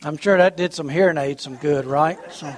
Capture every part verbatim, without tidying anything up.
I'm sure that did some hearing aids some good, right? So,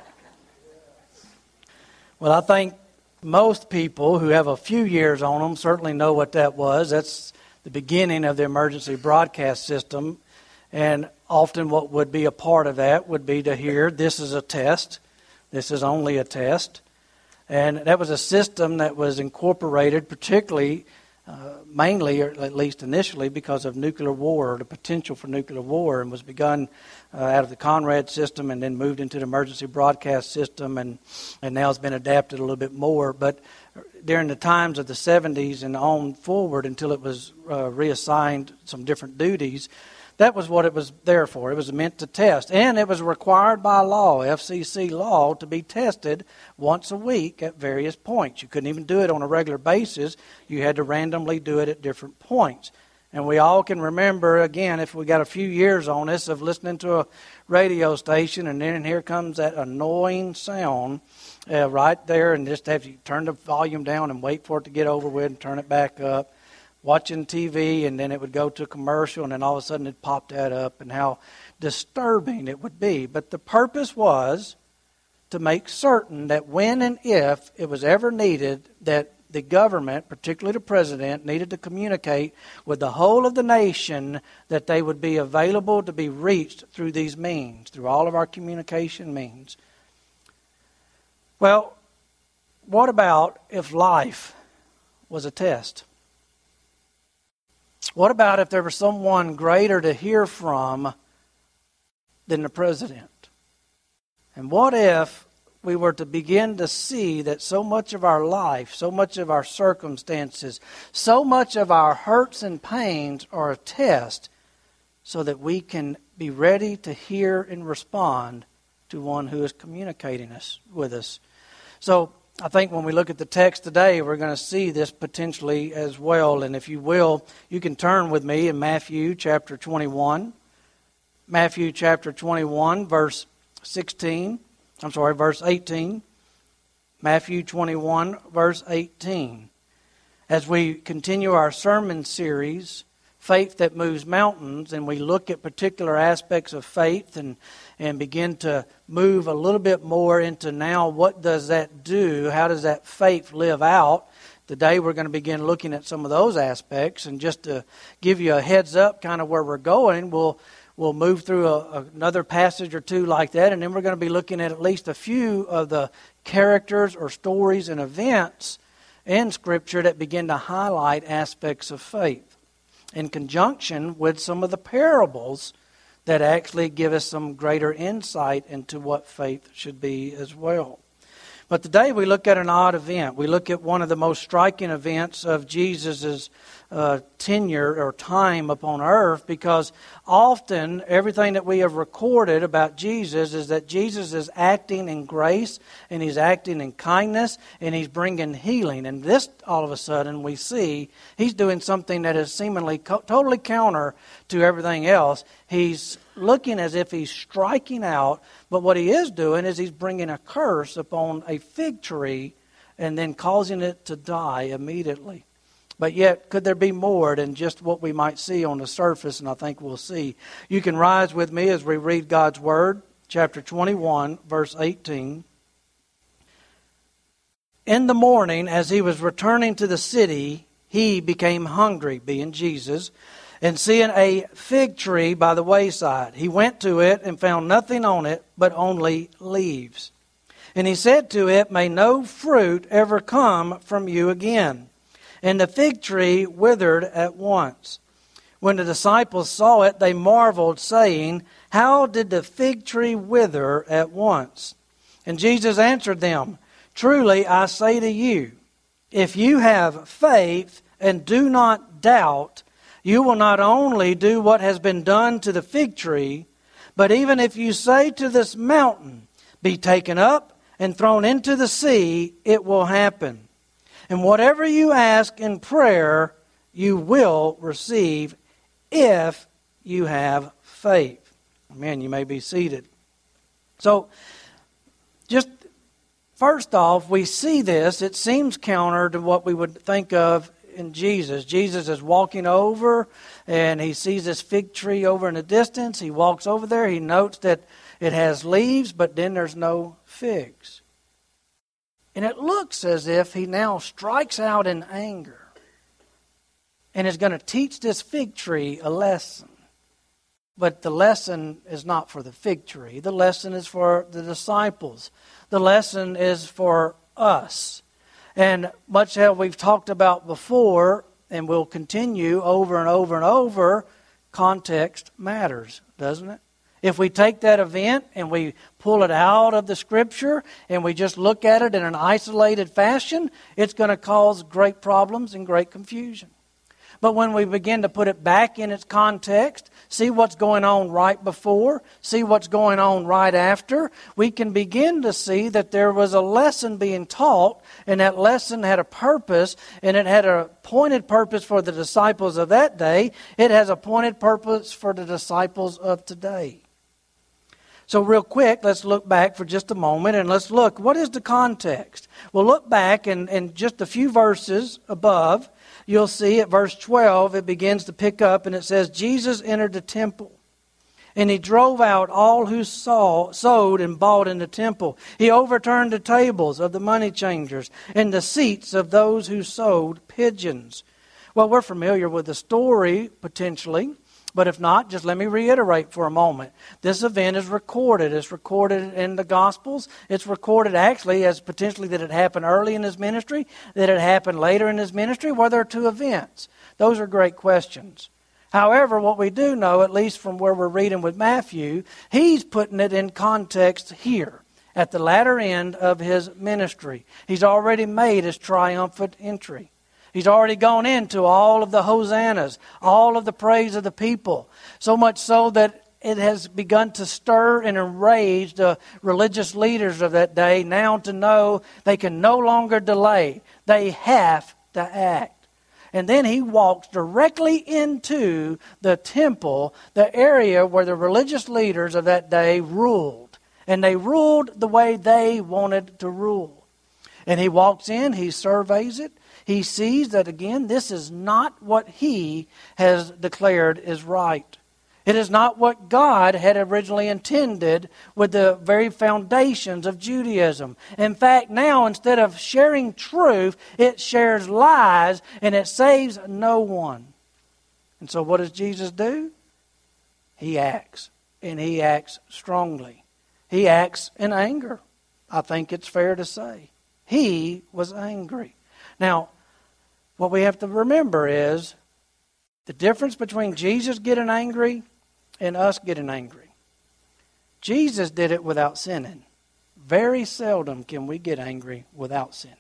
well, I think most people who have a few years on them certainly know what that was. That's the beginning of the emergency broadcast system. And often what would be a part of that would be to hear, this is a test. This is only a test. And that was a system that was incorporated particularly, uh, mainly, or at least initially, because of nuclear war, or the potential for nuclear war, and was begun uh, out of the Conrad system and then moved into the emergency broadcast system, and, and now it's been adapted a little bit more. But during the times of the seventies and on forward until it was uh, reassigned some different duties, that was what it was there for. It was meant to test. And it was required by law, F C C law, to be tested once a week at various points. You couldn't even do it on a regular basis. You had to randomly do it at different points. And we all can remember, again, if we got a few years on us, of listening to a radio station, and then here comes that annoying sound uh, right there, and just have you turn the volume down and wait for it to get over with and turn it back up. Watching T V, and then it would go to a commercial, and then all of a sudden it popped that up, and how disturbing it would be. But the purpose was to make certain that when and if it was ever needed, that the government, particularly the president, needed to communicate with the whole of the nation, that they would be available to be reached through these means, through all of our communication means. Well, what about if life was a test? What about if there was someone greater to hear from than the president? And what if we were to begin to see that so much of our life, so much of our circumstances, so much of our hurts and pains are a test, so that we can be ready to hear and respond to one who is communicating us with us? So I think when we look at the text today, we're going to see this potentially as well. And if you will, you can turn with me in Matthew chapter twenty-one. Matthew chapter twenty-one, verse sixteen. I'm sorry, verse eighteen. Matthew twenty-one, verse eighteen. As we continue our sermon series, Faith That Moves Mountains, and we look at particular aspects of faith and and begin to move a little bit more into now what does that do? How does that faith live out? Today we're going to begin looking at some of those aspects. And just to give you a heads up kind of where we're going, we'll we'll move through a, another passage or two like that. And then we're going to be looking at at least a few of the characters or stories and events in Scripture that begin to highlight aspects of faith, in conjunction with some of the parables that actually give us some greater insight into what faith should be as well. But today we look at an odd event. We look at one of the most striking events of Jesus' uh, tenure or time upon earth, because often everything that we have recorded about Jesus is that Jesus is acting in grace, and He's acting in kindness, and He's bringing healing. And this, all of a sudden, we see He's doing something that is seemingly co- totally counter to everything else. He's looking as if He's striking out, but what He is doing is He's bringing a curse upon a fig tree and then causing it to die immediately. But yet, could there be more than just what we might see on the surface? And I think we'll see. You can rise with me as we read God's Word, chapter twenty-one, verse eighteen. In the morning, as He was returning to the city, He became hungry, being Jesus, and seeing a fig tree by the wayside, He went to it and found nothing on it but only leaves. And He said to it, "May no fruit ever come from you again." And the fig tree withered at once. When the disciples saw it, they marveled, saying, "How did the fig tree wither at once?" And Jesus answered them, "Truly I say to you, if you have faith and do not doubt, you will not only do what has been done to the fig tree, but even if you say to this mountain, 'Be taken up and thrown into the sea,' it will happen. And whatever you ask in prayer, you will receive if you have faith." Amen. You may be seated. So, just first off, we see this. It seems counter to what we would think of in Jesus. Jesus is walking over, and he sees this fig tree over in the distance. He walks over there. He notes that it has leaves, but then there's no figs. And it looks as if he now strikes out in anger and is going to teach this fig tree a lesson. But the lesson is not for the fig tree. The lesson is for the disciples. The lesson is for us. And much as we've talked about before, and we'll continue over and over and over, context matters, doesn't it? If we take that event and we pull it out of the Scripture and we just look at it in an isolated fashion, it's going to cause great problems and great confusion. But when we begin to put it back in its context, see what's going on right before, see what's going on right after, we can begin to see that there was a lesson being taught, and that lesson had a purpose, and it had a pointed purpose for the disciples of that day. It has a pointed purpose for the disciples of today. So real quick, let's look back for just a moment, and let's look, what is the context? We'll look back, and in just a few verses above, you'll see at verse twelve, it begins to pick up, and it says, Jesus entered the temple, and he drove out all who saw, sold and bought in the temple. He overturned the tables of the money changers and the seats of those who sold pigeons. Well, we're familiar with the story, potentially. But if not, just let me reiterate for a moment. This event is recorded. It's recorded in the Gospels. It's recorded actually as potentially that it happened early in his ministry, that it happened later in his ministry. Well, there are two events. Those are great questions. However, what we do know, at least from where we're reading with Matthew, he's putting it in context here at the latter end of his ministry. He's already made his triumphant entry. He's already gone into all of the hosannas, all of the praise of the people, so much so that it has begun to stir and enrage the religious leaders of that day now to know they can no longer delay. They have to act. And then he walks directly into the temple, the area where the religious leaders of that day ruled. And they ruled the way they wanted to rule. And he walks in, he surveys it. He sees that, again, this is not what he has declared is right. It is not what God had originally intended with the very foundations of Judaism. In fact, now, instead of sharing truth, it shares lies, and it saves no one. And so what does Jesus do? He acts, and he acts strongly. He acts in anger. I think it's fair to say. He was angry. Now, what we have to remember is the difference between Jesus getting angry and us getting angry. Jesus did it without sinning. Very seldom can we get angry without sinning.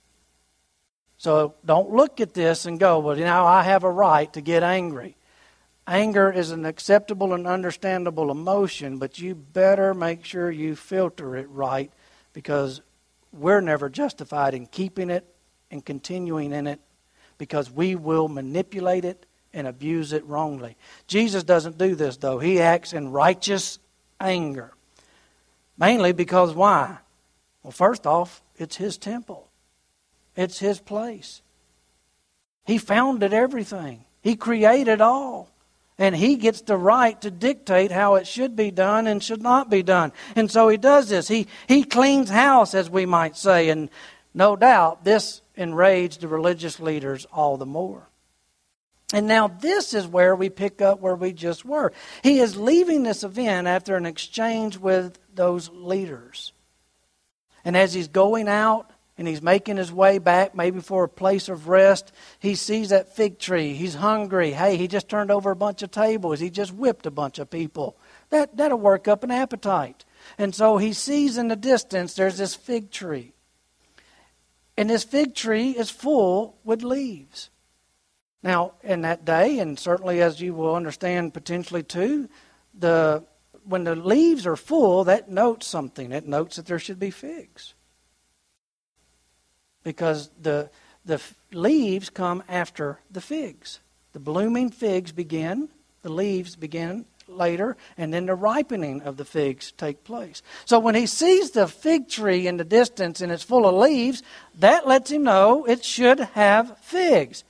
So don't look at this and go, well, you know, I have a right to get angry. Anger is an acceptable and understandable emotion, but you better make sure you filter it right, because we're never justified in keeping it and continuing in it, because we will manipulate it and abuse it wrongly. Jesus doesn't do this, though. He acts in righteous anger. Mainly because why? Well, first off, it's his temple. It's his place. He founded everything. He created all. And he gets the right to dictate how it should be done and should not be done. And so he does this. He, he cleans house, as we might say. And no doubt, this enraged the religious leaders all the more. And now this is where we pick up where we just were. He is leaving this event after an exchange with those leaders. And as he's going out and he's making his way back, maybe for a place of rest, he sees that fig tree. He's hungry. Hey, he just turned over a bunch of tables. He just whipped a bunch of people. That, that'll work up an appetite. And so he sees in the distance there's this fig tree. And this fig tree is full with leaves. Now, in that day, and certainly as you will understand potentially too, the when the leaves are full, that notes something. It notes that there should be figs. Because the the leaves come after the figs. The blooming figs begin, the leaves begin later, and then the ripening of the figs take place. So when he sees the fig tree in the distance and it's full of leaves, that lets him know it should have figs.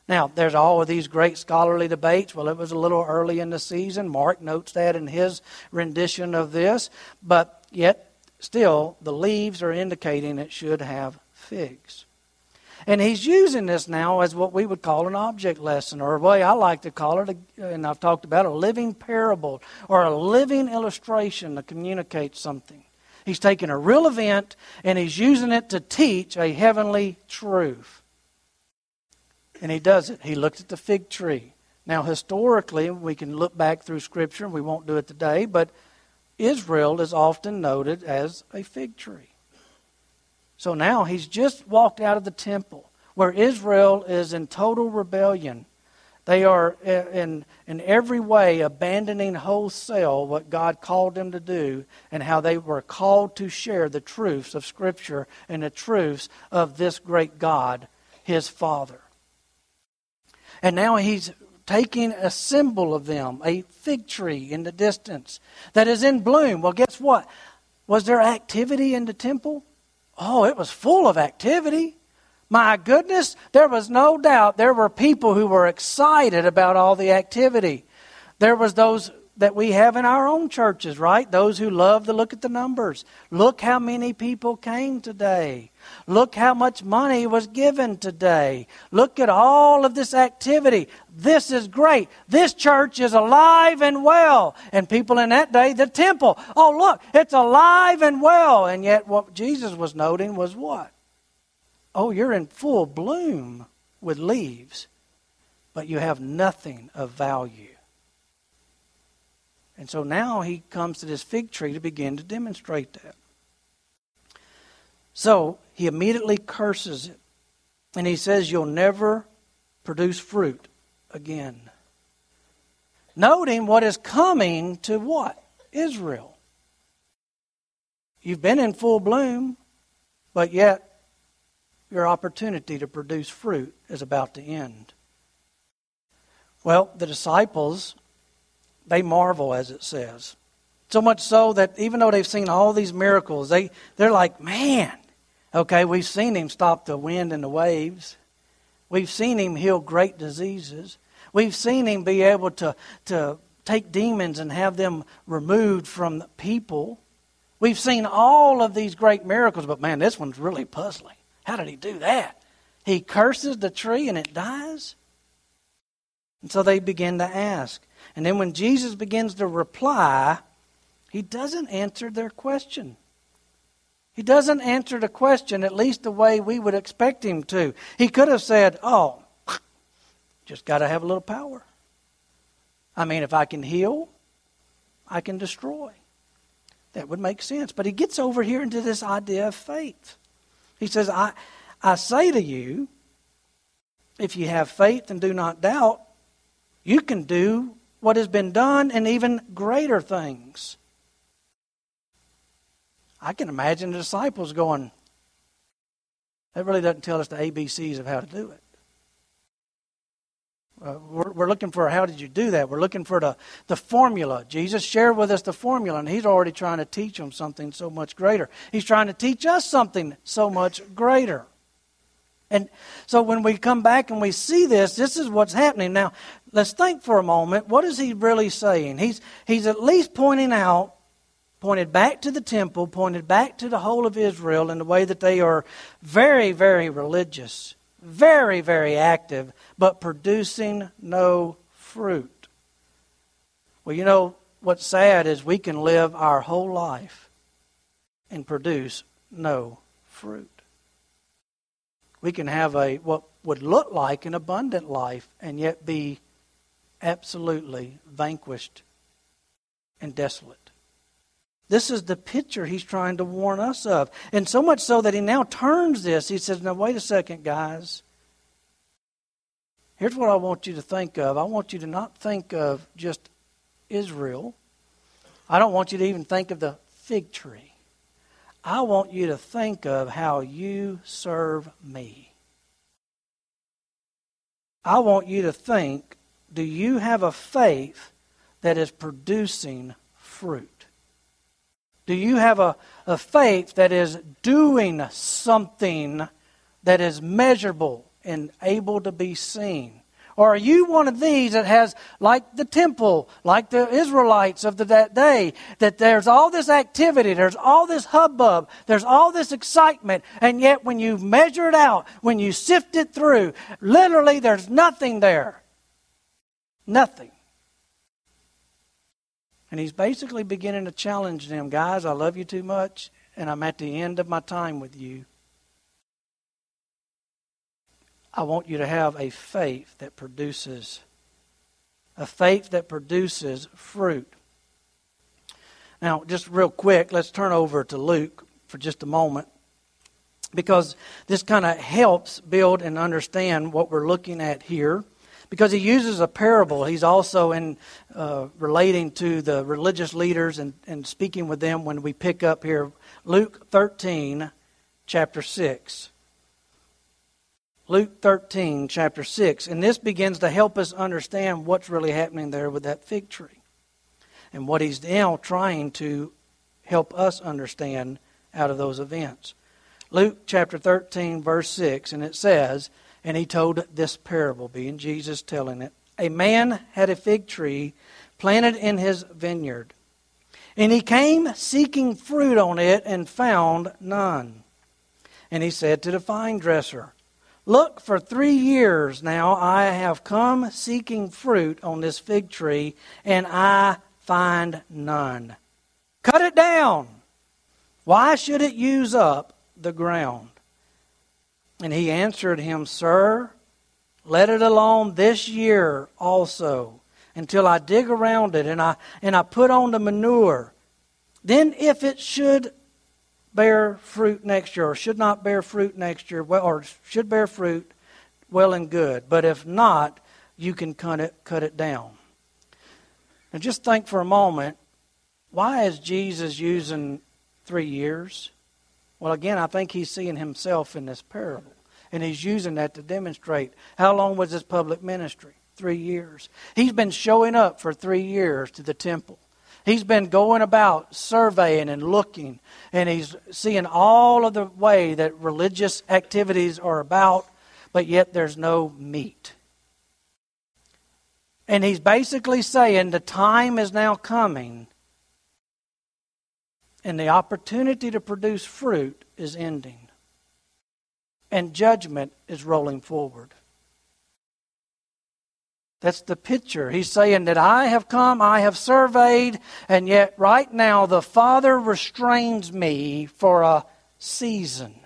Now, there's all of these great scholarly debates. Well, it was a little early in the season. Mark notes that in his rendition of this. But yet, still, the leaves are indicating it should have figs. And he's using this now as what we would call an object lesson, or a way I like to call it, and I've talked about, a living parable or a living illustration to communicate something. He's taking a real event and he's using it to teach a heavenly truth. And he does it. He looks at the fig tree. Now, historically, we can look back through Scripture, and we won't do it today, but Israel is often noted as a fig tree. So now he's just walked out of the temple, where Israel is in total rebellion. They are in, in every way abandoning wholesale what God called them to do, and how they were called to share the truths of Scripture and the truths of this great God, his Father. And now he's taking a symbol of them, a fig tree in the distance that is in bloom. Well, guess what? Was there activity in the temple? Oh, it was full of activity. My goodness, there was no doubt there were people who were excited about all the activity. There was those that we have in our own churches, right? Those who love to look at the numbers. Look how many people came today. Look how much money was given today. Look at all of this activity. This is great. This church is alive and well. And people in that day, the temple, oh look, it's alive and well. And yet what Jesus was noting was what? Oh, you're in full bloom with leaves, but you have nothing of value. And so now he comes to this fig tree to begin to demonstrate that. So he immediately curses it. And he says, you'll never produce fruit again. Noting what is coming to what? Israel. You've been in full bloom, but yet your opportunity to produce fruit is about to end. Well, the disciples, they marvel, as it says. So much so that even though they've seen all these miracles, they, they're like, man, okay, we've seen him stop the wind and the waves. We've seen him heal great diseases. We've seen him be able to, to take demons and have them removed from the people. We've seen all of these great miracles, but man, this one's really puzzling. How did he do that? He curses the tree and it dies? And so they begin to ask. And then when Jesus begins to reply, he doesn't answer their question. He doesn't answer the question, at least the way we would expect him to. He could have said, oh, just got to have a little power. I mean, if I can heal, I can destroy. That would make sense. But he gets over here into this idea of faith. He says, I, I say to you, if you have faith and do not doubt, you can do what has been done and even greater things. I can imagine the disciples going, that really doesn't tell us the A B Cs of how to do it. Uh, we're, we're looking for how did you do that? We're looking for the, the formula. Jesus shared with us the formula, and he's already trying to teach them something so much greater. He's trying to teach us something so much greater. And so when we come back and we see this, this is what's happening. Now, let's think for a moment. What is he really saying? He's, he's at least pointing out, pointed back to the temple, pointed back to the whole of Israel in the way that they are very, very religious, very, very active, but producing no fruit. Well, you know, what's sad is we can live our whole life and produce no fruit. We can have a what would look like an abundant life and yet be absolutely vanquished and desolate. This is the picture he's trying to warn us of. And so much so that he now turns this. He says, now wait a second, guys. Here's what I want you to think of. I want you to not think of just Israel. I don't want you to even think of the fig tree. I want you to think of how you serve me. I want you to think, do you have a faith that is producing fruit? Do you have a, a faith that is doing something that is measurable and able to be seen? Or are you one of these that has, like the temple, like the Israelites of the, that day, that there's all this activity, there's all this hubbub, there's all this excitement, and yet when you measure it out, when you sift it through, literally there's nothing there. Nothing. And he's basically beginning to challenge them. Guys, I love you too much, and I'm at the end of my time with you. I want you to have a faith that produces, a faith that produces fruit. Now, just real quick, let's turn over to Luke for just a moment, because this kind of helps build and understand what we're looking at here. Because he uses a parable. He's also in uh, relating to the religious leaders and, and speaking with them when we pick up here. Luke thirteen, chapter six. Luke thirteen, chapter six. And this begins to help us understand what's really happening there with that fig tree. And what he's now trying to help us understand out of those events. Luke chapter thirteen, verse six. And it says, and he told this parable, being Jesus telling it. A man had a fig tree planted in his vineyard. And he came seeking fruit on it and found none. And he said to the vine dresser, look, for three years now I have come seeking fruit on this fig tree, and I find none. Cut it down. Why should it use up the ground? And he answered him, Sir, let it alone this year also, until I dig around it and I and I put on the manure. Then if it should bear fruit next year, or should not bear fruit next year, well, or should bear fruit, well and good. But if not, you can cut it, cut it down. And just think for a moment, why is Jesus using three years? Well, again, I think he's seeing himself in this parable. And he's using that to demonstrate. How long was his public ministry? Three years. He's been showing up for three years to the temple. He's been going about surveying and looking. And he's seeing all of the way that religious activities are about, but yet there's no meat. And he's basically saying the time is now coming, and the opportunity to produce fruit is ending. And judgment is rolling forward. That's the picture. He's saying that I have come, I have surveyed, and yet right now the Father restrains me for a season.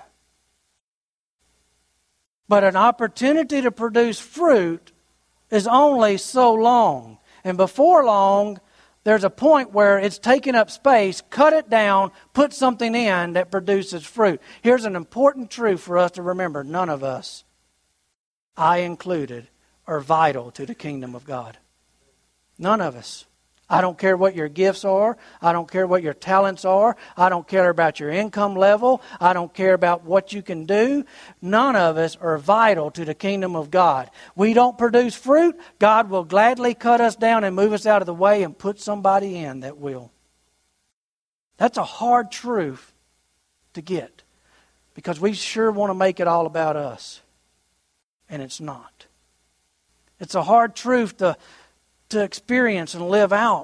But an opportunity to produce fruit is only so long. And before long, there's a point where it's taking up space, cut it down, put something in that produces fruit. Here's an important truth for us to remember. None of us, I included, are vital to the kingdom of God. None of us. I don't care what your gifts are. I don't care what your talents are. I don't care about your income level. I don't care about what you can do. None of us are vital to the kingdom of God. We don't produce fruit. God will gladly cut us down and move us out of the way and put somebody in that will. That's a hard truth to get, because we sure want to make it all about us. And it's not. It's a hard truth to to experience and live out.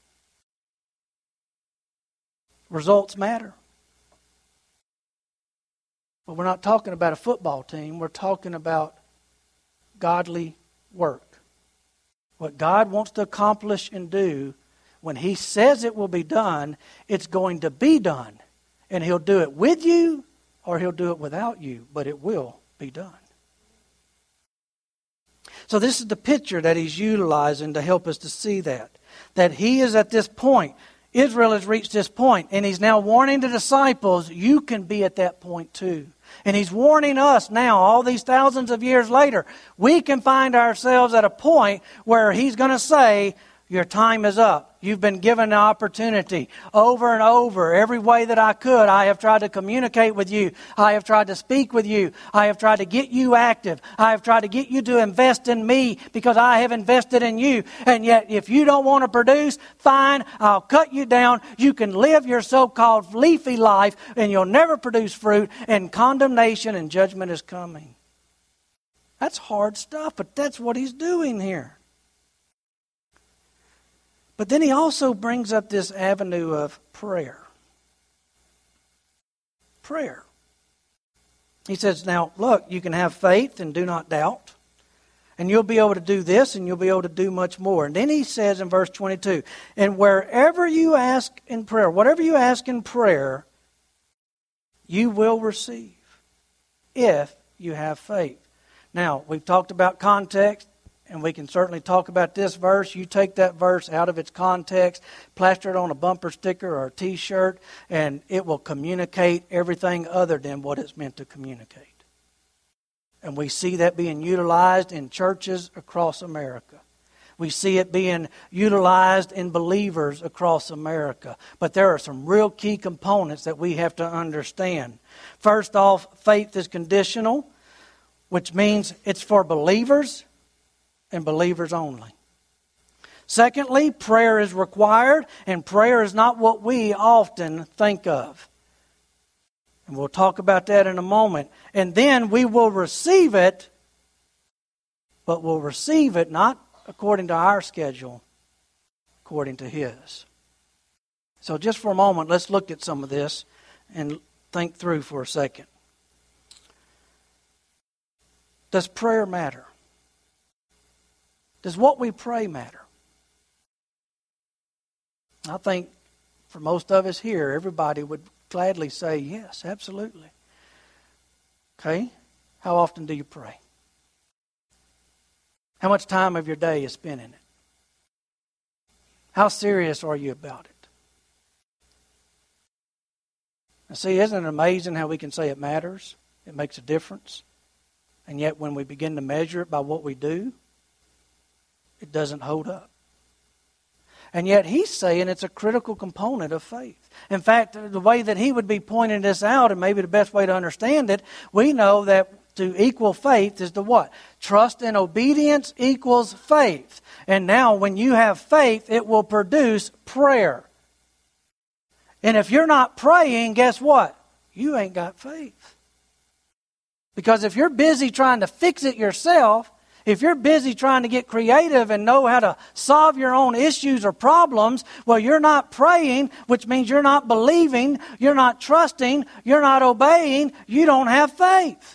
Results matter. But we're not talking about a football team. We're talking about godly work. What God wants to accomplish and do, when He says it will be done, it's going to be done. And He'll do it with you, or He'll do it without you, but it will be done. So this is the picture that he's utilizing to help us to see that. That he is at this point. Israel has reached this point, and he's now warning the disciples, you can be at that point too. And he's warning us now, all these thousands of years later, we can find ourselves at a point where he's going to say, your time is up. You've been given the opportunity. Over and over, every way that I could, I have tried to communicate with you. I have tried to speak with you. I have tried to get you active. I have tried to get you to invest in me because I have invested in you. And yet, if you don't want to produce, fine, I'll cut you down. You can live your so-called leafy life and you'll never produce fruit, and condemnation and judgment is coming. That's hard stuff, but that's what he's doing here. But then he also brings up this avenue of prayer. Prayer. He says, now, look, you can have faith and do not doubt. And you'll be able to do this, and you'll be able to do much more. And then he says in verse twenty-two, and wherever you ask in prayer, whatever you ask in prayer, you will receive if you have faith. Now, we've talked about context, and we can certainly talk about this verse. You take that verse out of its context, plaster it on a bumper sticker or a T-shirt, and it will communicate everything other than what it's meant to communicate. And we see that being utilized in churches across America. We see it being utilized in believers across America. But there are some real key components that we have to understand. First off, faith is conditional, which means it's for believers and believers only. Secondly, prayer is required, and prayer is not what we often think of. And we'll talk about that in a moment. And then we will receive it, but we'll receive it not according to our schedule, according to His. So just for a moment, let's look at some of this and think through for a second. Does prayer matter? Does what we pray matter? I think for most of us here, everybody would gladly say yes, absolutely. Okay? How often do you pray? How much time of your day is spent in it? How serious are you about it? Now see, isn't it amazing how we can say it matters? It makes a difference. And yet when we begin to measure it by what we do, it doesn't hold up. And yet he's saying it's a critical component of faith. In fact, the way that he would be pointing this out, and maybe the best way to understand it, we know that to equal faith is to what? Trust and obedience equals faith. And now when you have faith, it will produce prayer. And if you're not praying, guess what? You ain't got faith. Because if you're busy trying to fix it yourself, if you're busy trying to get creative and know how to solve your own issues or problems, well, you're not praying, which means you're not believing, you're not trusting, you're not obeying, you don't have faith.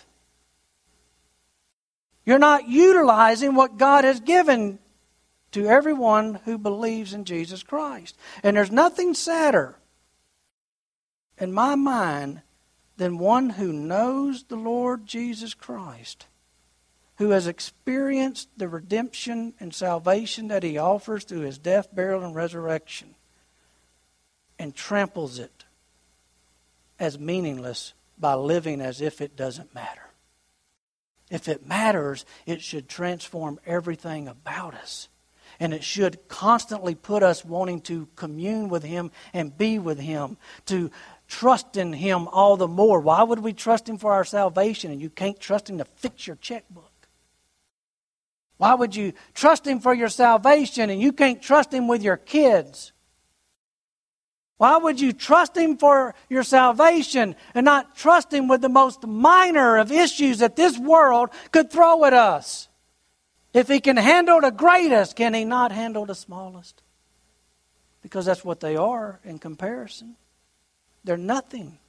You're not utilizing what God has given to everyone who believes in Jesus Christ. And there's nothing sadder in my mind than one who knows the Lord Jesus Christ, who has experienced the redemption and salvation that He offers through His death, burial, and resurrection, and tramples it as meaningless by living as if it doesn't matter. If it matters, it should transform everything about us. And it should constantly put us wanting to commune with Him and be with Him, to trust in Him all the more. Why would we trust Him for our salvation and you can't trust Him to fix your checkbook? Why would you trust Him for your salvation and you can't trust Him with your kids? Why would you trust Him for your salvation and not trust Him with the most minor of issues that this world could throw at us? If He can handle the greatest, can He not handle the smallest? Because that's what they are in comparison. They're nothing.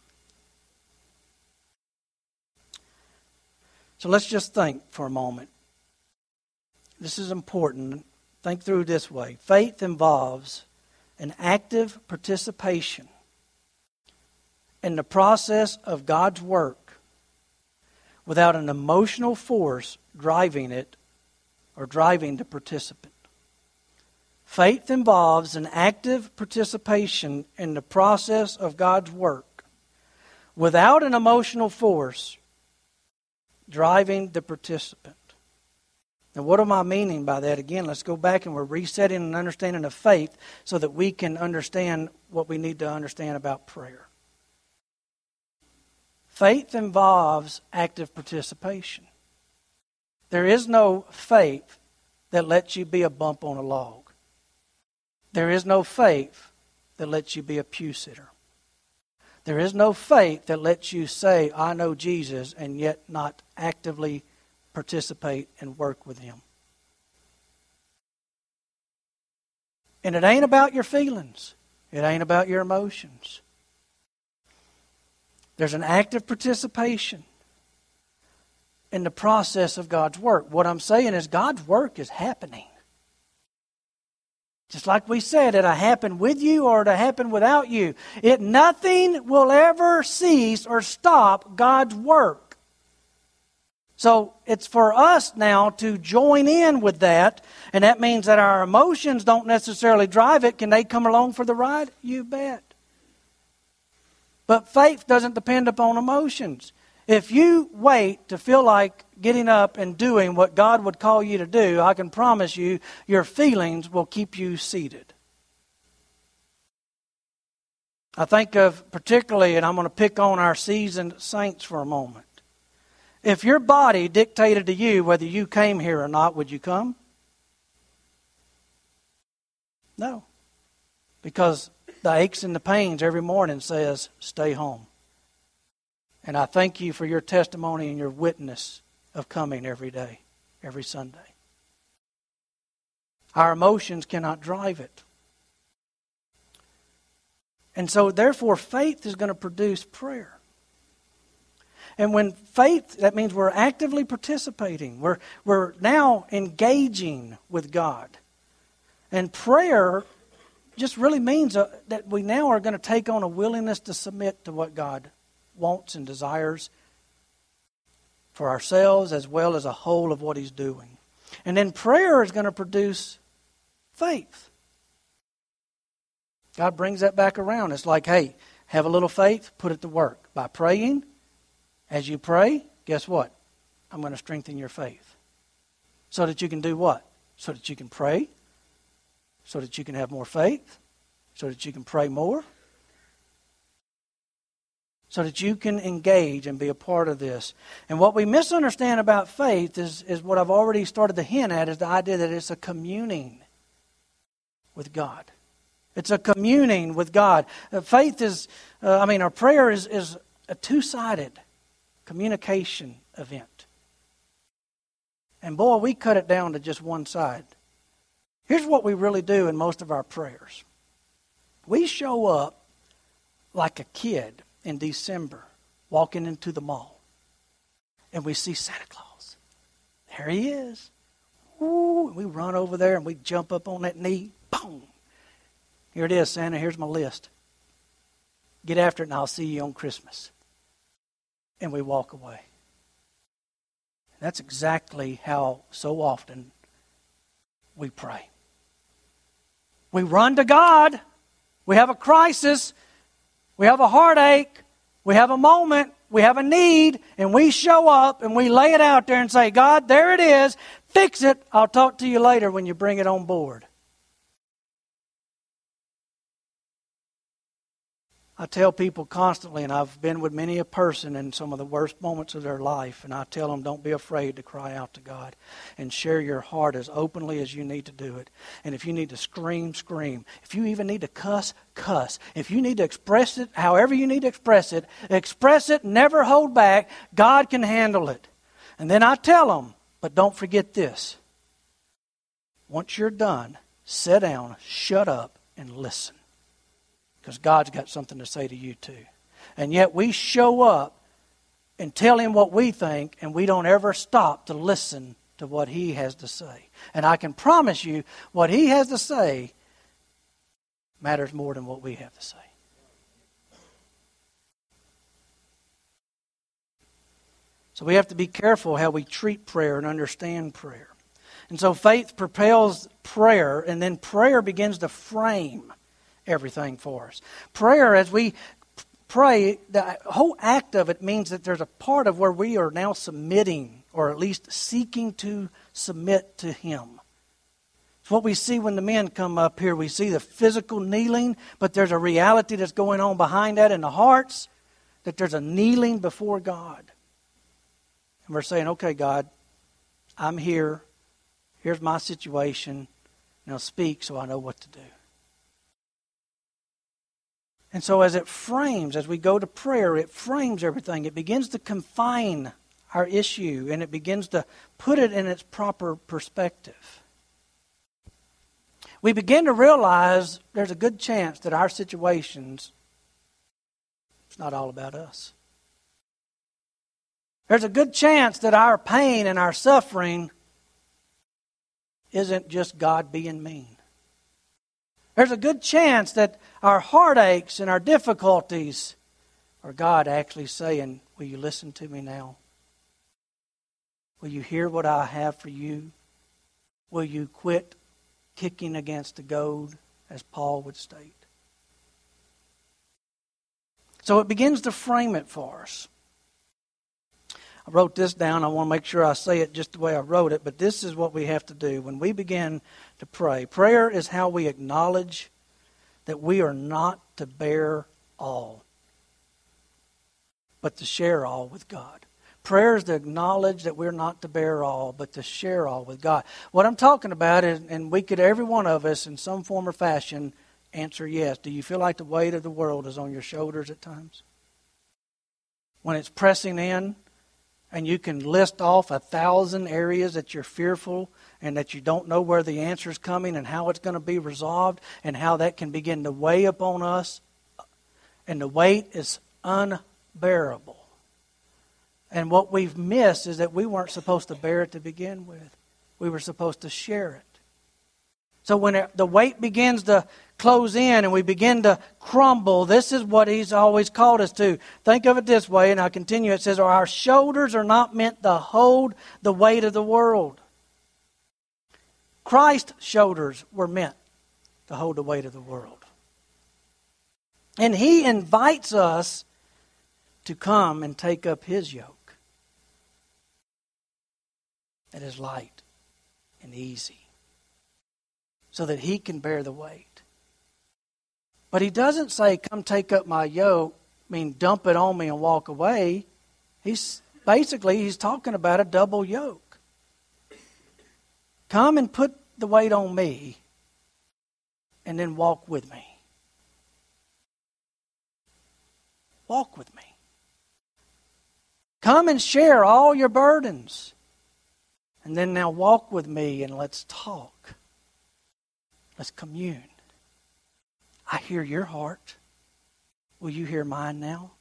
So let's just think for a moment. This is important. Think through this way. Faith involves an active participation in the process of God's work without an emotional force driving it or driving the participant. Faith involves an active participation in the process of God's work without an emotional force driving the participant. Now, what am I meaning by that? Again, let's go back and we're resetting an understanding of faith so that we can understand what we need to understand about prayer. Faith involves active participation. There is no faith that lets you be a bump on a log. There is no faith that lets you be a pew sitter. There is no faith that lets you say, I know Jesus, and yet not actively participate and work with Him. And it ain't about your feelings. It ain't about your emotions. There's an active participation in the process of God's work. What I'm saying is God's work is happening. Just like we said, it'll happen with you or it'll happen without you. It nothing will ever cease or stop God's work. So it's for us now to join in with that, and that means that our emotions don't necessarily drive it. Can they come along for the ride? You bet. But faith doesn't depend upon emotions. If you wait to feel like getting up and doing what God would call you to do, I can promise you, your feelings will keep you seated. I think of particularly, and I'm going to pick on our seasoned saints for a moment. If your body dictated to you whether you came here or not, would you come? No. Because the aches and the pains every morning says, stay home. And I thank you for your testimony and your witness of coming every day, every Sunday. Our emotions cannot drive it. And so, therefore, faith is going to produce prayer. And when faith, that means we're actively participating. We're, we're now engaging with God. And prayer just really means that we now are going to take on a willingness to submit to what God wants and desires for ourselves as well as a whole of what He's doing. And then prayer is going to produce faith. God brings that back around. It's like, hey, have a little faith, put it to work. By praying, as you pray, guess what? I'm going to strengthen your faith. So that you can do what? So that you can pray, so that you can have more faith, so that you can pray more, so that you can engage and be a part of this. And what we misunderstand about faith is, is what I've already started to hint at, is the idea that it's a communing with God. It's a communing with God. Uh, faith is, uh, I mean, our prayer is, is a two-sided communication event. And boy, we cut it down to just one side. Here's what we really do in most of our prayers. We show up like a kid in December walking into the mall. And we see Santa Claus. There he is. Ooh, and we run over there and we jump up on that knee. Boom. Here it is, Santa. Here's my list. Get after it and I'll see you on Christmas. And we walk away. That's exactly how so often we pray. We run to God. We have a crisis. We have a heartache. We have a moment. We have a need. And we show up and we lay it out there and say, God, there it is. Fix it. I'll talk to you later when you bring it on board. I tell people constantly, and I've been with many a person in some of the worst moments of their life, and I tell them, don't be afraid to cry out to God and share your heart as openly as you need to do it. And if you need to scream, scream. If you even need to cuss, cuss. If you need to express it, however you need to express it, express it, never hold back. God can handle it. And then I tell them, but don't forget this. Once you're done, sit down, shut up, and listen. Because God's got something to say to you too. And yet we show up and tell Him what we think, and we don't ever stop to listen to what He has to say. And I can promise you, what He has to say matters more than what we have to say. So we have to be careful how we treat prayer and understand prayer. And so faith propels prayer, and then prayer begins to frame everything for us. Prayer, as we pray, the whole act of it means that there's a part of where we are now submitting, or at least seeking to submit to Him. It's what we see when the men come up here. We see the physical kneeling, but there's a reality that's going on behind that in the hearts, that there's a kneeling before God. And we're saying, okay, God, I'm here. Here's my situation. Now speak so I know what to do. And so as it frames, as we go to prayer, it frames everything. It begins to confine our issue and it begins to put it in its proper perspective, we begin to realize there's a good chance that our situations, it's not all about us. There's a good chance that our pain and our suffering isn't just God being mean. There's a good chance that our heartaches and our difficulties are God actually saying, will you listen to me now? Will you hear what I have for you? Will you quit kicking against the goad, as Paul would state? So it begins to frame it for us. I wrote this down. I want to make sure I say it just the way I wrote it, but this is what we have to do when we begin to pray. Prayer is how we acknowledge that we are not to bear all, but to share all with God. Prayer is to acknowledge that we're not to bear all, but to share all with God. What I'm talking about is, and we could, every one of us, in some form or fashion, answer yes. Do you feel like the weight of the world is on your shoulders at times? When it's pressing in, and you can list off a thousand areas that you're fearful and that you don't know where the answer is coming and how it's going to be resolved and how that can begin to weigh upon us. And the weight is unbearable. And what we've missed is that we weren't supposed to bear it to begin with. We were supposed to share it. So when it, the weight begins to close in and we begin to crumble, this is what He's always called us to. Think of it this way, and I'll continue. It says, our shoulders are not meant to hold the weight of the world. Christ's shoulders were meant to hold the weight of the world. And He invites us to come and take up His yoke. It is light and easy, so that He can bear the weight. But He doesn't say, come take up my yoke, I mean dump it on me and walk away. He's basically, He's talking about a double yoke. Come and put the weight on me and then walk with me. Walk with me. Come and share all your burdens. And then now walk with me and let's talk. Let's commune. I hear your heart. Will you hear mine now?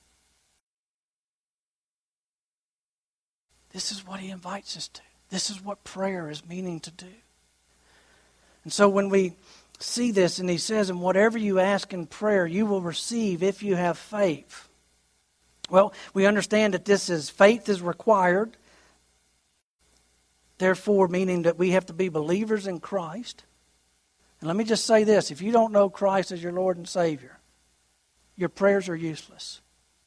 This is what He invites us to. This is what prayer is meaning to do. And so when we see this, and He says, and whatever you ask in prayer, you will receive if you have faith. Well, we understand that this is, faith is required. Therefore, meaning that we have to be believers in Christ. And let me just say this, if you don't know Christ as your Lord and Savior, your prayers are useless.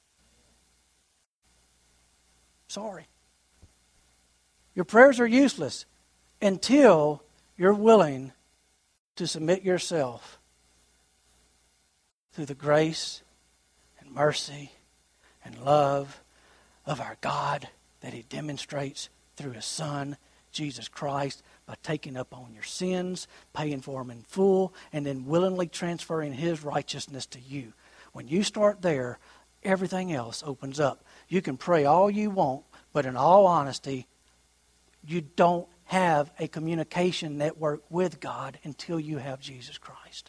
Sorry. Your prayers are useless until you're willing to submit yourself through the grace and mercy and love of our God that He demonstrates through His Son, Jesus Christ, by taking up on your sins, paying for them in full, and then willingly transferring His righteousness to you. When you start there, everything else opens up. You can pray all you want, but in all honesty, you don't have a communication network with God until you have Jesus Christ.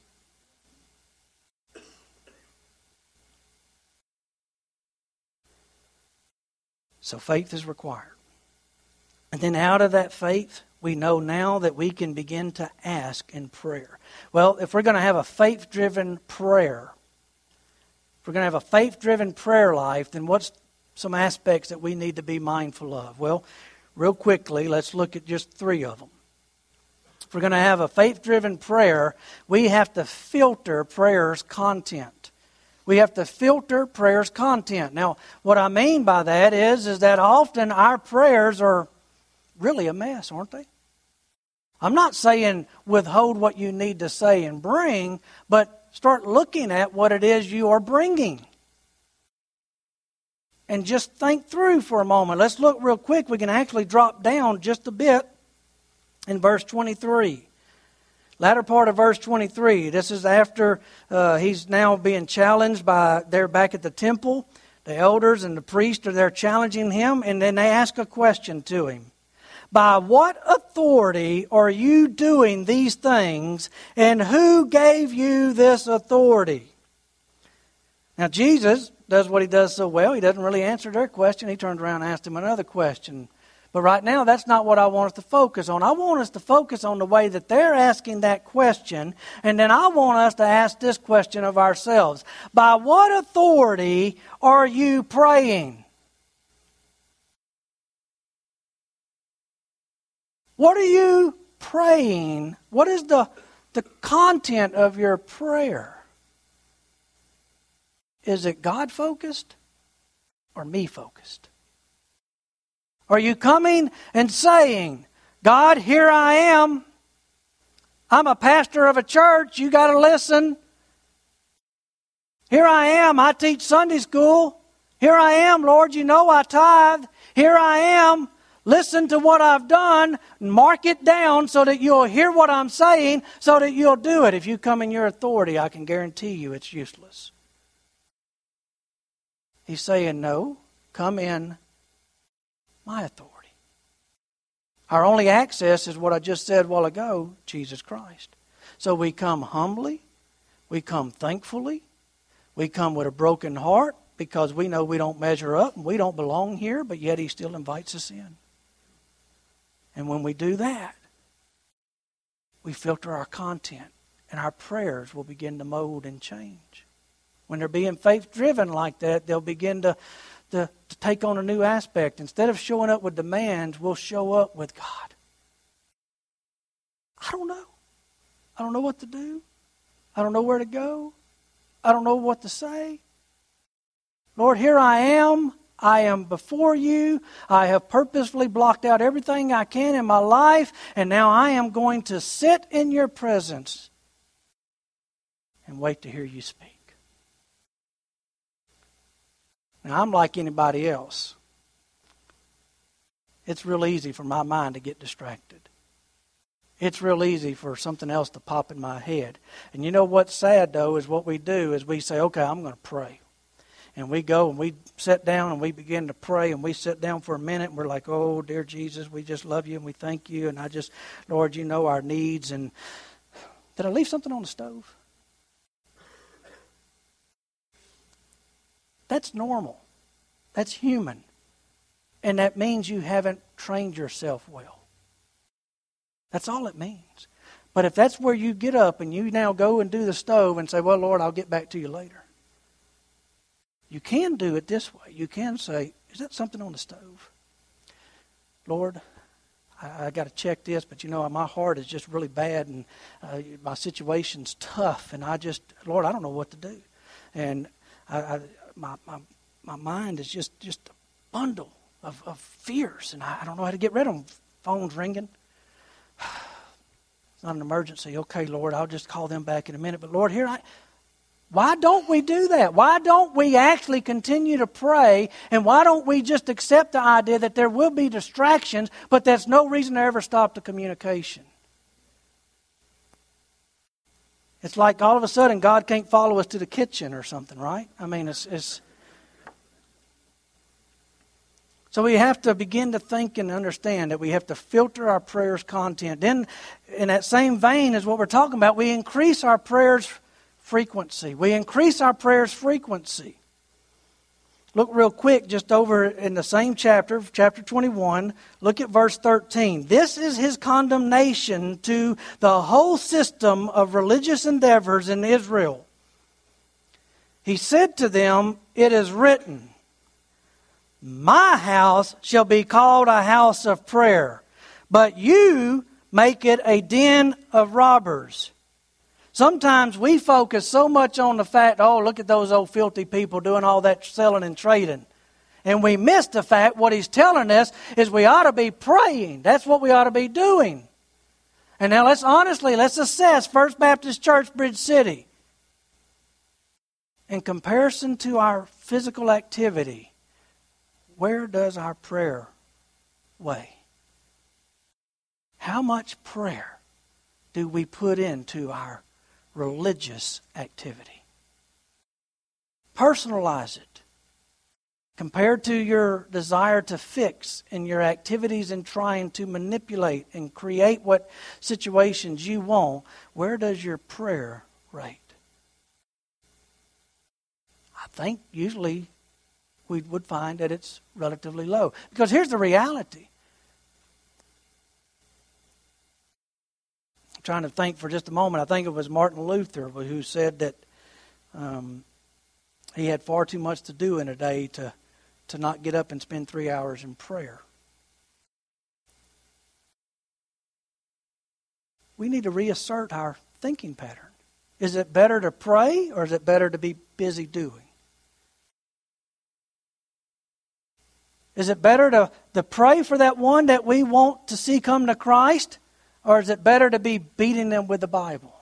So faith is required. And then out of that faith, we know now that we can begin to ask in prayer. Well, if we're going to have a faith-driven prayer, if we're going to have a faith-driven prayer life, then what's some aspects that we need to be mindful of? Well, real quickly, let's look at just three of them. If we're going to have a faith-driven prayer, we have to filter prayer's content. We have to filter prayer's content. Now, what I mean by that is, is that often our prayers are really a mess, aren't they? I'm not saying withhold what you need to say and bring, but start looking at what it is you are bringing. And just think through for a moment. Let's look real quick. We can actually drop down just a bit in verse twenty-three. Latter part of verse twenty-three. This is after uh, he's now being challenged by, they're back at the temple. The elders and the priest are there challenging him, and then they ask a question to him. By what authority are you doing these things, and who gave you this authority? Now, Jesus does what he does so well. He doesn't really answer their question. He turns around and asks them another question. But right now, that's not what I want us to focus on. I want us to focus on the way that they're asking that question, and then I want us to ask this question of ourselves. By what authority are you praying? What are you praying? What is the, the content of your prayer? Is it God-focused or me-focused? Are you coming and saying, God, here I am. I'm a pastor of a church. You got to listen. Here I am. I teach Sunday school. Here I am, Lord. You know I tithe. Here I am. Listen to what I've done. Mark it down so that you'll hear what I'm saying, so that you'll do it. If you come in your authority, I can guarantee you it's useless. He's saying, no, come in my authority. Our only access is what I just said a while ago, Jesus Christ. So we come humbly, we come thankfully, we come with a broken heart because we know we don't measure up and we don't belong here, but yet He still invites us in. And when we do that, we filter our content and our prayers will begin to mold and change. When they're being faith-driven like that, they'll begin to, to, to take on a new aspect. Instead of showing up with demands, we'll show up with God. I don't know. I don't know what to do. I don't know where to go. I don't know what to say. Lord, here I am. I am before you. I have purposefully blocked out everything I can in my life, and now I am going to sit in your presence and wait to hear you speak. Now, I'm like anybody else. It's real easy for my mind to get distracted. It's real easy for something else to pop in my head. And you know what's sad, though, is what we do is we say, okay, I'm going to pray. And we go and we sit down and we begin to pray, and we sit down for a minute and we're like, oh, dear Jesus, we just love you and we thank you. And I just, Lord, you know our needs. And did I leave something on the stove? That's normal. That's human. And that means you haven't trained yourself well. That's all it means. But if that's where you get up and you now go and do the stove and say, well, Lord, I'll get back to you later. You can do it this way. You can say, is that something on the stove? Lord, I, I got to check this, but you know, my heart is just really bad and uh, my situation's tough. And I just, Lord, I don't know what to do. And I, I, my, my my mind is just, just a bundle of, of fears. And I, I don't know how to get rid of them. Phone's ringing. It's not an emergency. Okay, Lord, I'll just call them back in a minute. But Lord, here I... Why don't we do that? Why don't we actually continue to pray? And why don't we just accept the idea that there will be distractions, but there's no reason to ever stop the communication? It's like all of a sudden God can't follow us to the kitchen or something, right? I mean, it's... it's So we have to begin to think and understand that we have to filter our prayers' content. Then, in that same vein as what we're talking about, we increase our prayers' frequency. We increase our prayers' frequency. Look real quick, just over in the same chapter, chapter twenty-one, look at verse thirteen. This is His condemnation to the whole system of religious endeavors in Israel. He said to them, it is written, my house shall be called a house of prayer, but you make it a den of robbers. Sometimes we focus so much on the fact, oh, look at those old filthy people doing all that selling and trading. And we miss the fact what He's telling us is we ought to be praying. That's what we ought to be doing. And now let's honestly, let's assess First Baptist Church, Bridge City. In comparison to our physical activity, where does our prayer weigh? How much prayer do we put into our religious activity? Personalize it. compared to your desire to fix and your activities in trying to manipulate and create what situations you want, where does your prayer rate? I think usually we would find that it's relatively low. Because here's the reality. I'm trying to think for just a moment. I think it was Martin Luther who said that um, he had far too much to do in a day to, to not get up and spend three hours in prayer. We need to reassert our thinking pattern. Is it better to pray or is it better to be busy doing? Is it better to, to pray for that one that we want to see come to Christ? Or is it better to be beating them with the Bible?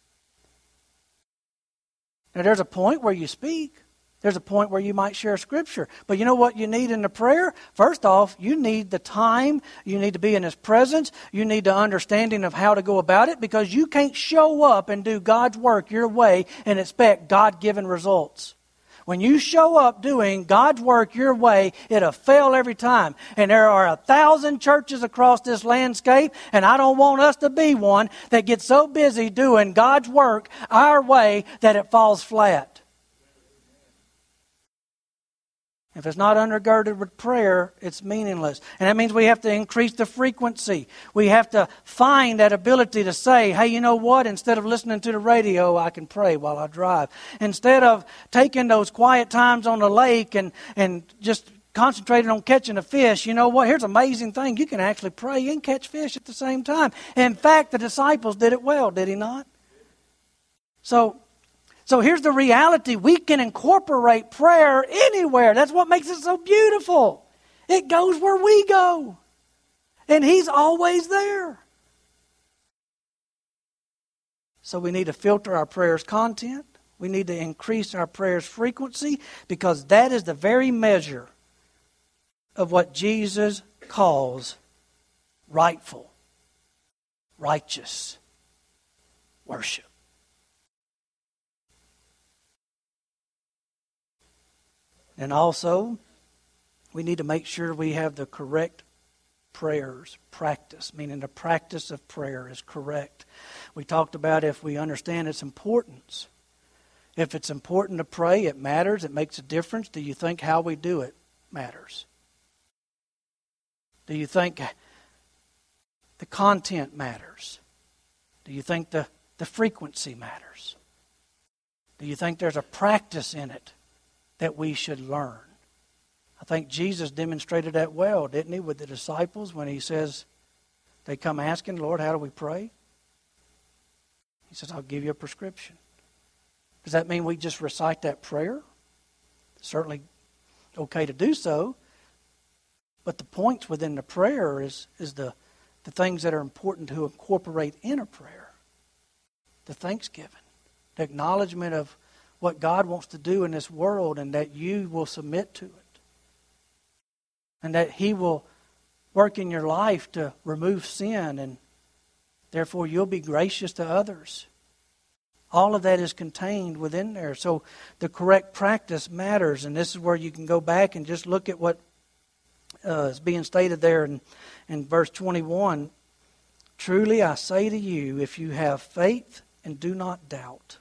Now there's a point where you speak. There's a point where you might share Scripture. But you know what you need in the prayer? First off, you need the time. You need to be in His presence. You need the understanding of how to go about it. Because you can't show up and do God's work your way and expect God-given results. When you show up doing God's work your way, it'll fail every time. And there are a thousand churches across this landscape, and I don't want us to be one that gets so busy doing God's work our way that it falls flat. If it's not undergirded with prayer, it's meaningless. And that means we have to increase the frequency. We have to find that ability to say, hey, you know what? Instead of listening to the radio, I can pray while I drive. Instead of taking those quiet times on the lake and, and just concentrating on catching a fish, you know what? Here's an amazing thing. You can actually pray and catch fish at the same time. In fact, the disciples did it well, did he not? So... So here's the reality. We can incorporate prayer anywhere. That's what makes it so beautiful. It goes where we go. And He's always there. So we need to filter our prayers' content. We need to increase our prayers' frequency because that is the very measure of what Jesus calls rightful, righteous worship. And also, we need to make sure we have the correct prayers practice, meaning the practice of prayer is correct. We talked about if we understand its importance. If it's important to pray, it matters, it makes a difference. Do you think how we do it matters? Do you think the content matters? Do you think the, the frequency matters? Do you think there's a practice in it that we should learn? I think Jesus demonstrated that well, didn't He, with the disciples when He says, they come asking, Lord, how do we pray? He says, I'll give you a prescription. Does that mean we just recite that prayer? Certainly okay to do so. But the points within the prayer is, is the, the things that are important to incorporate in a prayer. The thanksgiving, the acknowledgement of what God wants to do in this world and that you will submit to it. And that He will work in your life to remove sin and therefore you'll be gracious to others. All of that is contained within there. So the correct practice matters, and this is where you can go back and just look at what uh, is being stated there in, in verse twenty-one. Truly I say to you, if you have faith and do not doubt.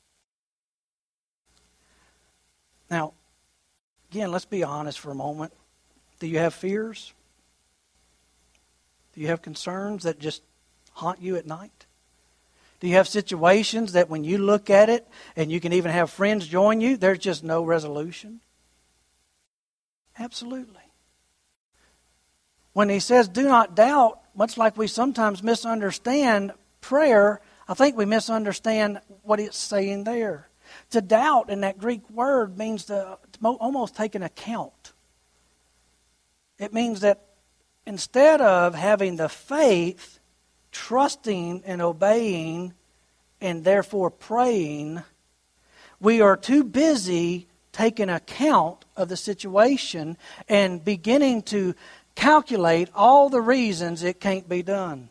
Now, again, let's be honest for a moment. Do you have fears? Do you have concerns that just haunt you at night? Do you have situations that when you look at it, and you can even have friends join you, there's just no resolution? Absolutely. When he says do not doubt, much like we sometimes misunderstand prayer, I think we misunderstand what it's saying there. To doubt in that Greek word means to, to almost take an account. It means that instead of having the faith, trusting and obeying, and therefore praying, we are too busy taking account of the situation and beginning to calculate all the reasons it can't be done.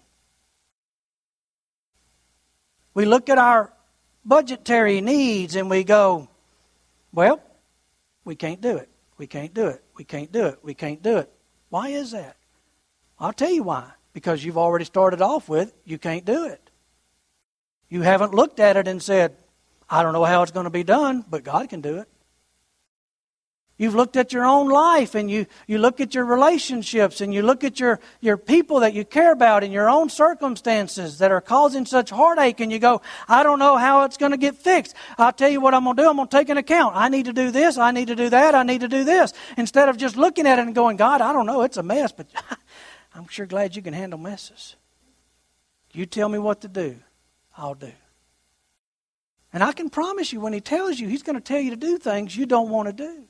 We look at our budgetary needs and we go, well, we can't do it. We can't do it. We can't do it. We can't do it. Why is that? I'll tell you why. Because you've already started off with, you can't do it. You haven't looked at it and said, I don't know how it's going to be done, but God can do it. You've looked at your own life, and you, you look at your relationships, and you look at your, your people that you care about in your own circumstances that are causing such heartache, and you go, I don't know how it's going to get fixed. I'll tell you what I'm going to do. I'm going to take an account. I need to do this. I need to do that. I need to do this. Instead of just looking at it and going, God, I don't know. It's a mess, but I'm sure glad you can handle messes. You tell me what to do. I'll do. And I can promise you, when He tells you, He's going to tell you to do things you don't want to do.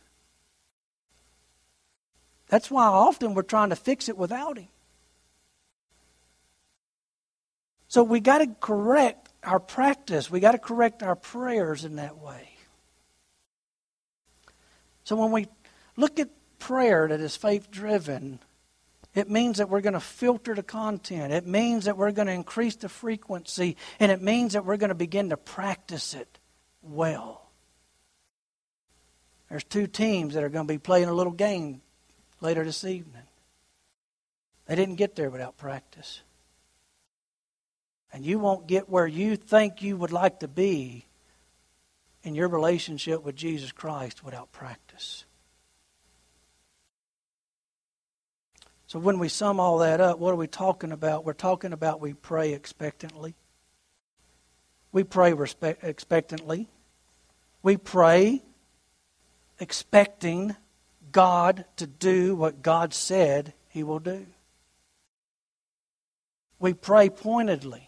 That's why often we're trying to fix it without Him. So we got to correct our practice. We got to correct our prayers in that way. So when we look at prayer that is faith-driven, it means that we're going to filter the content. It means that we're going to increase the frequency. And it means that we're going to begin to practice it well. There's two teams that are going to be playing a little game later this evening. They didn't get there without practice. And you won't get where you think you would like to be in your relationship with Jesus Christ without practice. So when we sum all that up, what are we talking about? We're talking about we pray expectantly. We pray respect, expectantly. We pray expecting God to do what God said He will do. We pray pointedly.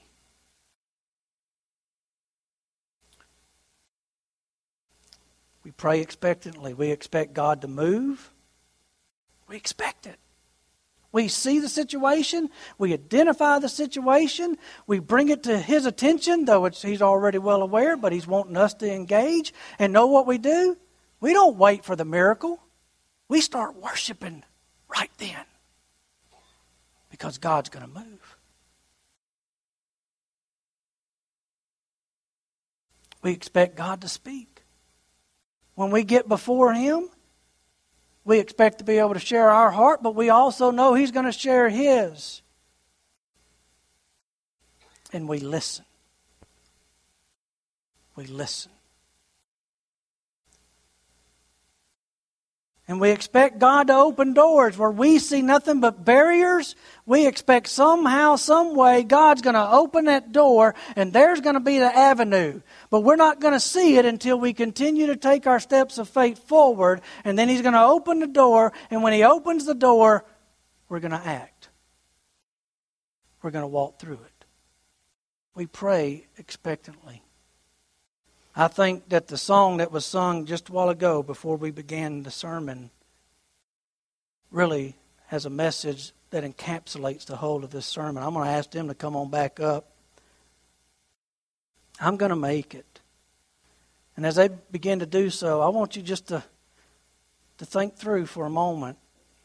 We pray expectantly. We expect God to move. We expect it. We see the situation. We identify the situation. We bring it to His attention, though it's, He's already well aware, but He's wanting us to engage. And know what we do? We don't wait for the miracle. We start worshiping right then. Because God's going to move. We expect God to speak. When we get before Him, we expect to be able to share our heart, but we also know He's going to share His. And we listen. We listen. And we expect God to open doors where we see nothing but barriers. We expect somehow, some way, God's going to open that door and there's going to be the avenue. But we're not going to see it until we continue to take our steps of faith forward. And then He's going to open the door. And when He opens the door, we're going to act. We're going to walk through it. We pray expectantly. I think that the song that was sung just a while ago before we began the sermon really has a message that encapsulates the whole of this sermon. I'm going to ask them to come on back up. I'm going to make it. And as they begin to do so, I want you just to, to think through for a moment.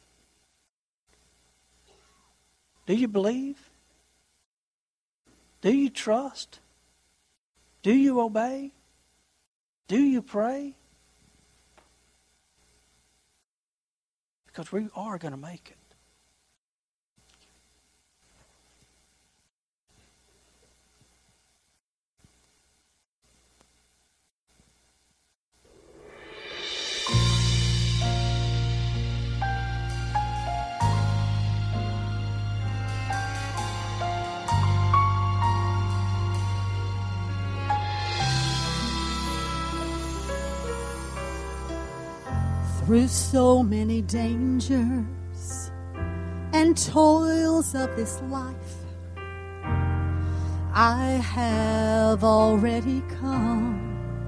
Do you believe? Do you trust? Do you obey? Do you pray? Because we are going to make it. Through so many dangers and toils of this life, I have already come.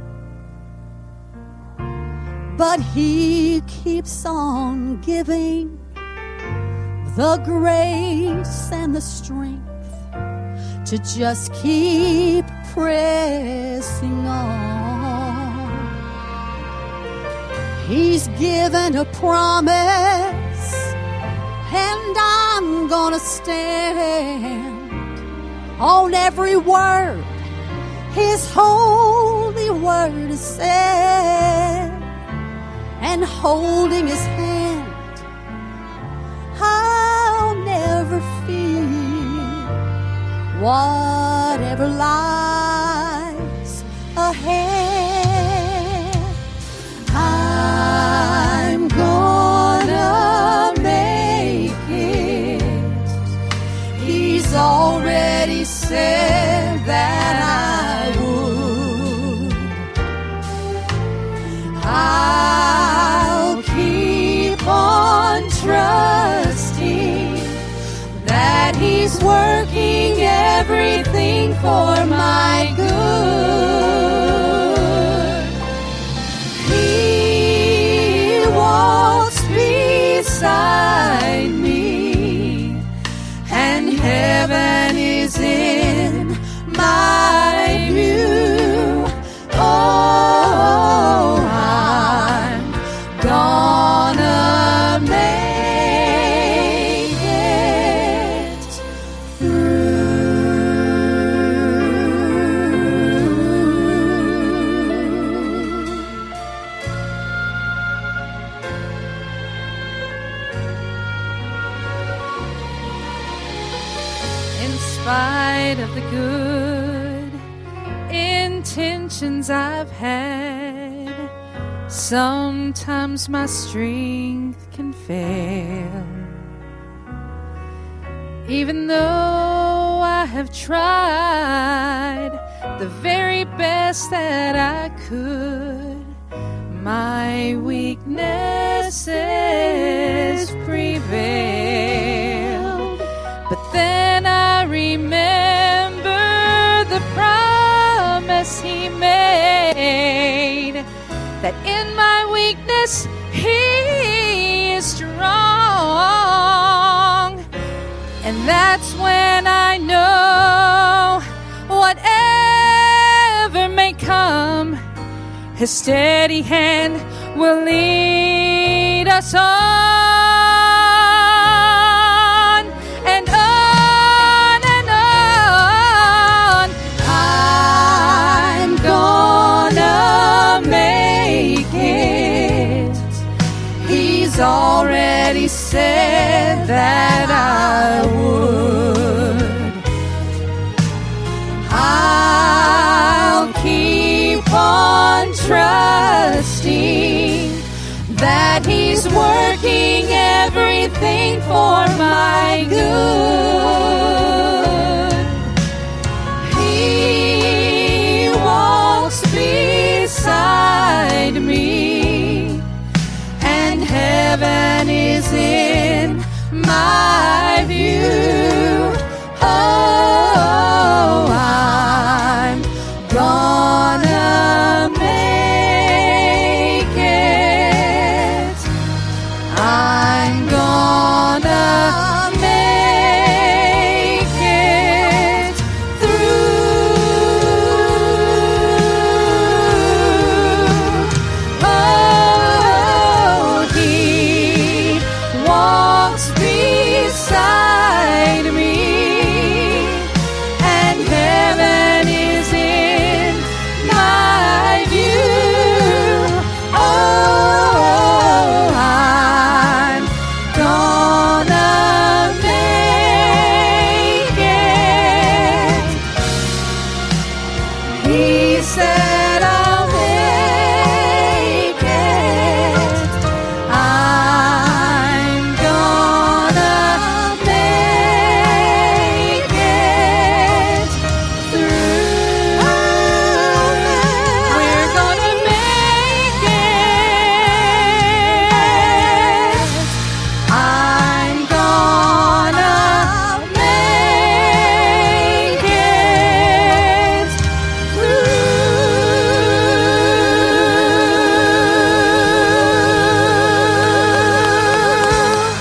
But He keeps on giving the grace and the strength to just keep pressing on. He's given a promise, and I'm gonna stand on every word His holy word has said. and holding his hand, I'll never fear whatever lies ahead. I'm gonna make it. He's already said that I would. I'll keep on trusting that He's working everything for my good. He walks beside me, and heaven is in my view. Oh, I'm gonna make it through. In spite of the good intentions I've had, sometimes my strength can fail. Even though I have tried the very best that I could, my weaknesses prevailed. But then I remember the promise He made, that in my weakness He is strong. And that's when I know whatever may come, His steady hand will lead us on and on and on. I'm gonna make it. He's already said that I would. I'll keep on trusting that He's working everything for my good. He walks beside me, and heaven is in my view. Oh, I'm gonna make it. I'm gonna make it through. Oh, He walks beside me, and heaven is in my view. Oh, I'm gonna make it. He said I'll make it. I'm gonna make it through. We're gonna make it. I'm gonna make it through.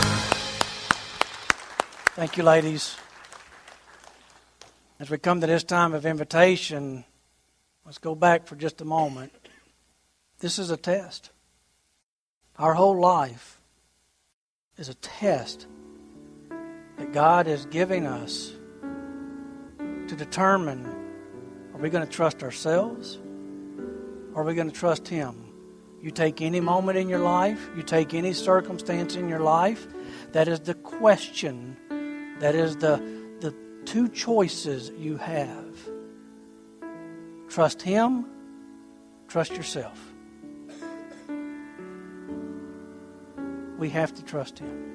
Thank you, ladies. As we come to this time of invitation, let's go back for just a moment. This is a test. Our whole life is a test that God is giving us to determine, are we going to trust ourselves or are we going to trust Him You take any moment in your life, you take any circumstance in your life, that is the question, that is the, the two choices you have. Trust Him, trust yourself. We have to trust Him.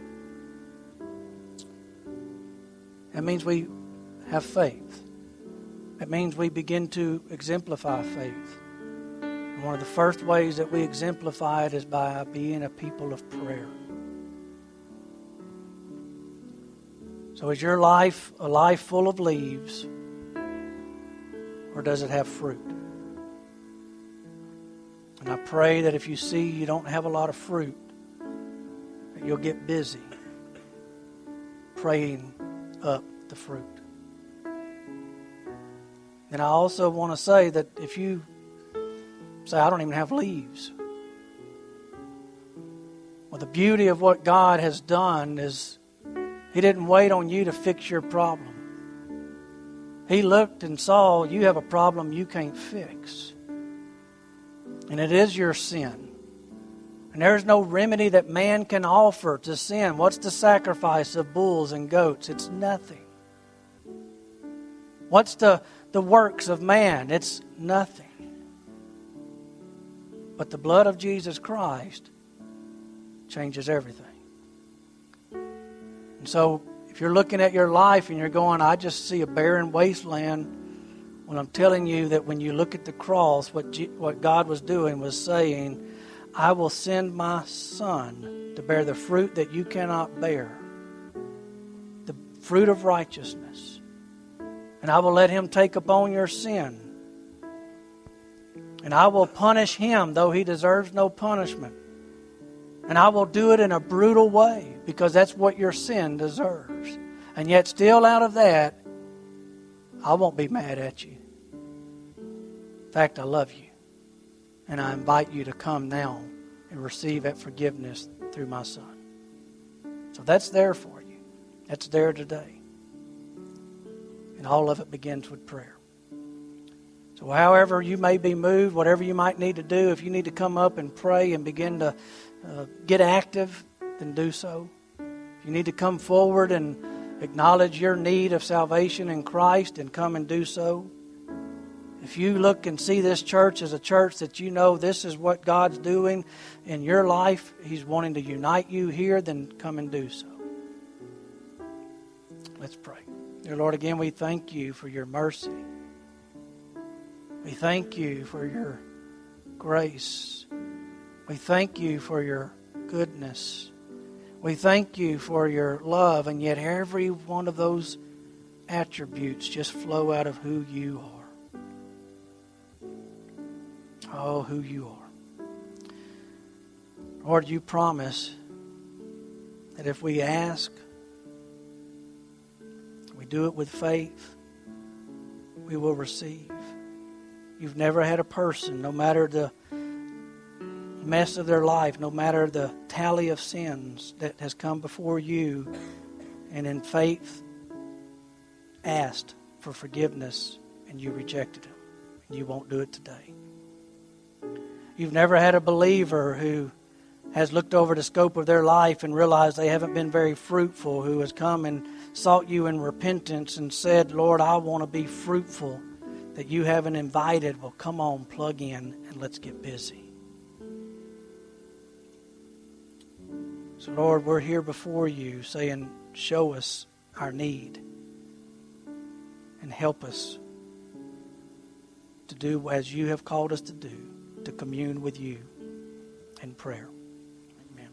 That means we have faith. It means we begin to exemplify faith. And one of the first ways that we exemplify it is by being a people of prayer. So is your life a life full of leaves, or does it have fruit? And I pray that if you see you don't have a lot of fruit, that you'll get busy praying up the fruit. And I also want to say that if you say, I don't even have leaves. Well, the beauty of what God has done is He didn't wait on you to fix your problem. He looked and saw you have a problem you can't fix. And it is your sin. And there's no remedy that man can offer to sin. What's the sacrifice of bulls and goats? It's nothing. What's the, the works of man? It's nothing. But the blood of Jesus Christ changes everything. And so, if you're looking at your life and you're going, I just see a barren wasteland, well, I'm telling you that when you look at the cross, what, G- what God was doing was saying, I will send my Son to bear the fruit that you cannot bear, the fruit of righteousness. And I will let Him take upon your sin. And I will punish Him, though He deserves no punishment. And I will do it in a brutal way, because that's what your sin deserves. And yet still out of that, I won't be mad at you. In fact, I love you. And I invite you to come now and receive that forgiveness through my Son. So that's there for you. That's there today. And all of it begins with prayer. So however you may be moved, whatever you might need to do, if you need to come up and pray and begin to uh, get active, then do so. If you need to come forward and acknowledge your need of salvation in Christ, and come and do so. If you look and see this church as a church that you know this is what God's doing in your life, He's wanting to unite you here, then come and do so. Let's pray. Dear Lord, again we thank You for Your mercy. We thank You for Your grace. We thank You for Your goodness. We thank You for Your love, and yet every one of those attributes just flow out of who You are. Oh, who You are. Lord, You promise that if we ask, we do it with faith, we will receive. You've never had a person, no matter the mess of their life, no matter the tally of sins, that has come before You and in faith asked for forgiveness, and You rejected Him. And You won't do it today. You've never had a believer who has looked over the scope of their life and realized they haven't been very fruitful, who has come and sought You in repentance and said, Lord, I want to be fruitful, that You haven't invited. Well, come on, plug in and let's get busy. So, Lord, we're here before You saying, show us our need and help us to do as You have called us to do, to commune with You in prayer.